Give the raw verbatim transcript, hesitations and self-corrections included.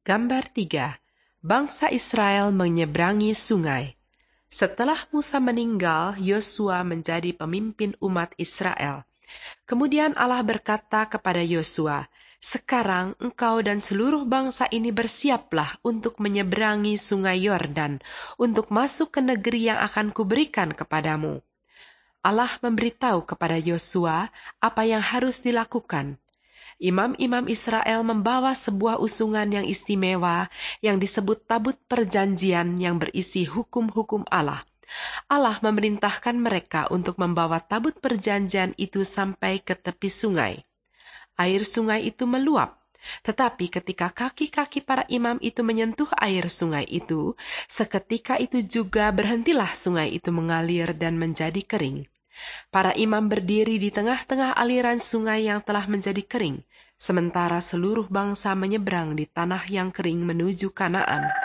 Gambar tiga. Bangsa Israel menyeberangi sungai. Setelah Musa meninggal, Yosua menjadi pemimpin umat Israel. Kemudian Allah berkata kepada Yosua, "Sekarang engkau dan seluruh bangsa ini bersiaplah untuk menyeberangi sungai Yordan, untuk masuk ke negeri yang akan kuberikan kepadamu." Allah memberitahu kepada Yosua apa yang harus dilakukan. Imam-imam Israel membawa sebuah usungan yang istimewa yang disebut tabut perjanjian yang berisi hukum-hukum Allah. Allah memerintahkan mereka untuk membawa tabut perjanjian itu sampai ke tepi sungai. Air sungai itu meluap, tetapi ketika kaki-kaki para imam itu menyentuh air sungai itu, seketika itu juga berhentilah sungai itu mengalir dan menjadi kering. Para imam berdiri di tengah-tengah aliran sungai yang telah menjadi kering, sementara seluruh bangsa menyeberang di tanah yang kering menuju Kanaan.